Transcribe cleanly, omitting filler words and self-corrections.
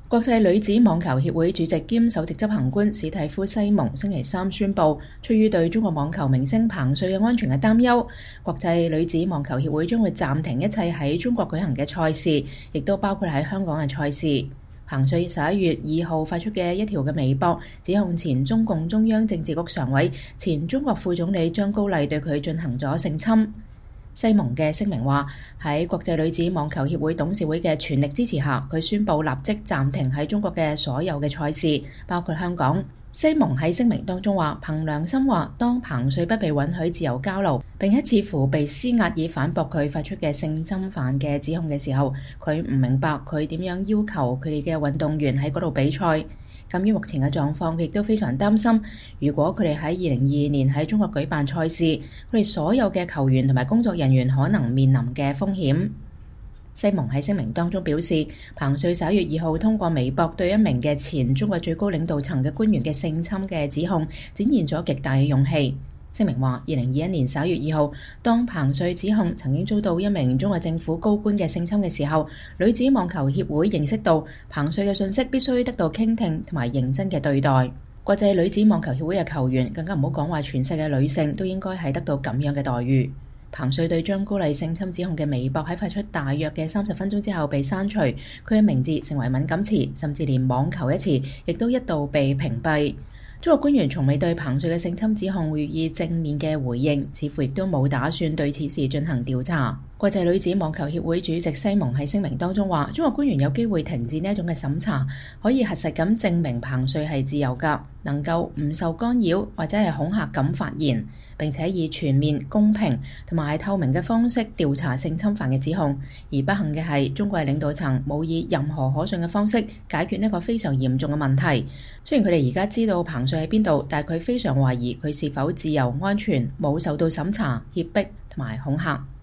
國際女子網球協會主席兼首席執行官史蒂夫·西蒙星期三宣布，出於對中國網球明星彭帥嘅安全嘅擔憂，國際女子網球協會將會暫停一切喺中國舉行嘅賽事，亦都包括喺香港嘅賽事。彭帥11月2號發出嘅一條嘅微博，指控前中共中央政治局常委、前中國副總理張高麗對佢進行咗性侵。西蒙嘅聲明話，喺國際女子網球協會董事會嘅全力支持下，佢宣布立即暫停喺中國嘅所有嘅賽事，包括香港。西蒙喺聲明當中話，憑良心話，當彭帥不被允許自由交流，並且似乎被施壓以反駁佢發出嘅性侵犯嘅指控嘅時候，佢唔明白佢點樣要求佢哋嘅運動員喺嗰度比賽。鑑於目前嘅狀況，佢亦都非常擔心，如果佢哋喺2022年喺中國舉辦賽事，佢哋所有嘅球員同埋工作人員可能面臨嘅風險。西蒙喺聲明當中表示，彭帥11月2號通過微博對一名嘅前中國最高領導層嘅官員嘅性侵嘅指控，展現咗極大嘅勇氣。聲明話，2021年11月2號，當彭帥指控曾經遭到一名中國政府高官嘅性侵嘅時候，女子網球協會認識到彭帥嘅信息必須得到傾聽同埋認真嘅對待。國際女子網球協會嘅球員更加唔好講話，全世界女性都應該係得到咁樣嘅待遇。彭帥對張高麗性侵指控嘅微博喺發出大約嘅30分鐘之後被刪除，佢嘅名字成為敏感詞，甚至連網球一詞亦都一度被屏蔽。中國官員從未對彭帥嘅性侵指控予以正面嘅回應，似乎亦都冇打算對此事進行調查。國際女子網球協會主席西蒙喺聲明當中話，中國官員有機會停止呢一種嘅審查，可以核實咁證明彭帥係自由㗎，能夠唔受干擾或者係恐嚇咁發言，並且以全面、公平同埋透明嘅方式調查性侵犯嘅指控。而不幸嘅係，中國領導層冇以任何可信嘅方式解決呢個非常嚴重嘅問題。雖然佢哋而家知道彭帥喺邊度，但係佢非常懷疑佢是否自由、安全，冇受到審查、脅迫同埋恐嚇。